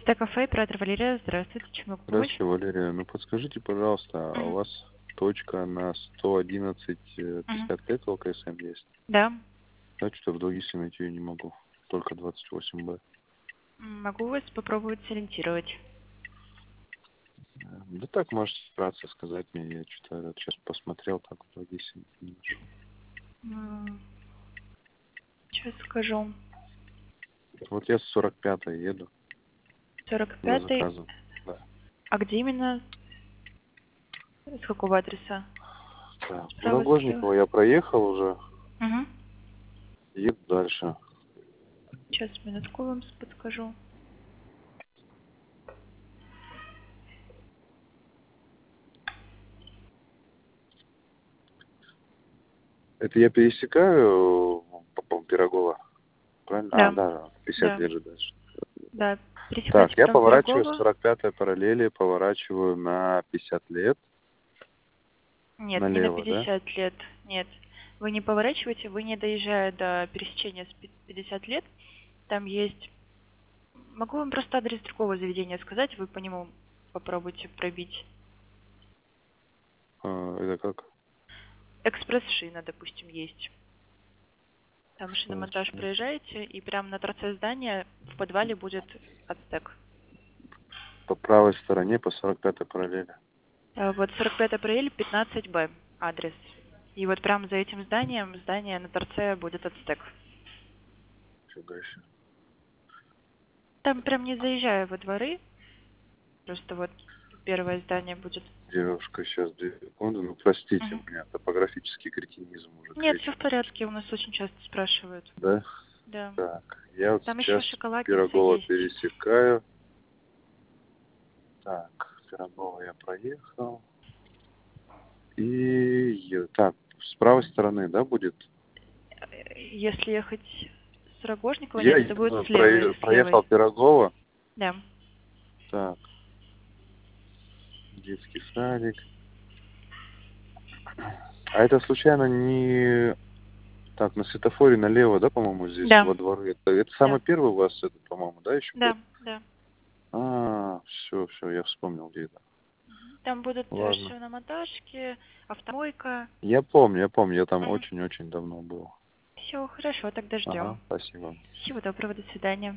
Стекафе, оператор Валерия. Здравствуйте, чем могу помочь? Здравствуйте, Валерия. Ну, подскажите, пожалуйста, а у Мгм. вас точка на 111 Мгм. 50 лет ЛКСМ есть? Да. Да, что-то в Долгисе найти ее не могу. Только 28Б. Могу вас попробовать сориентировать. Да так, можете вкратце сказать мне. Я что-то сейчас посмотрел, так в Долгисе не нашел. Сейчас скажу. Вот я с 45-й еду Сорок за пятый. заказом. Да. А где именно? С какого адреса? Так, ну, Справа, слева? Рогожникова я проехал уже. Угу. Еду дальше. Сейчас, минутку вам подскажу. Это я пересекаю по Пирогова. Правильно? А, Да. да, 50 Да. лет же дальше. Да. Пересекайте Так, я потом поворачиваю с Пирогова. 45-й параллели, поворачиваю на 50 лет Нет, не на налево, да? 50 лет. Нет. Вы не поворачиваете, вы не доезжая до пересечения с 50 лет. Там есть. Могу вам просто адрес другого заведения сказать, вы по нему попробуйте пробить. Это как? Экспресс-шина, допустим, есть. Там шиномонтаж Хорошо. проезжаете, и прямо на торце здания в подвале будет ацтек. По правой стороне, по 45-й параллели. Вот 45 апреля, 15Б адрес. И вот прямо за этим зданием, здание на торце будет ацтек. Фига себе. Там прям не заезжая во дворы, просто вот первое здание будет. Девушка, сейчас 2 секунды. Ну, простите, Мгм. у меня топографический кретинизм уже Нет, все третий. в порядке, у нас очень часто спрашивают. Да? Да. Так, я вот Там еще сейчас шоколадница Пирогова есть. пересекаю. Так, Пирогова я проехал. Так, с правой стороны, да, будет? Если ехать с Рогожникова, Я нет, это будет с левой, с проехал левой. Пирогова. Да. Так, детский садик. А это случайно не... Так, на светофоре налево, да, по-моему, здесь Да. во дворы. Это Да. самый первый у вас, это, по-моему, да, еще был? Да. Да. Все, я вспомнил, где это. Там будут Ладно. шиномонтажки, автомойка. Я помню, я там Угу. очень-очень давно был. Все хорошо, тогда ждем. Ага, спасибо. Всего доброго, до свидания.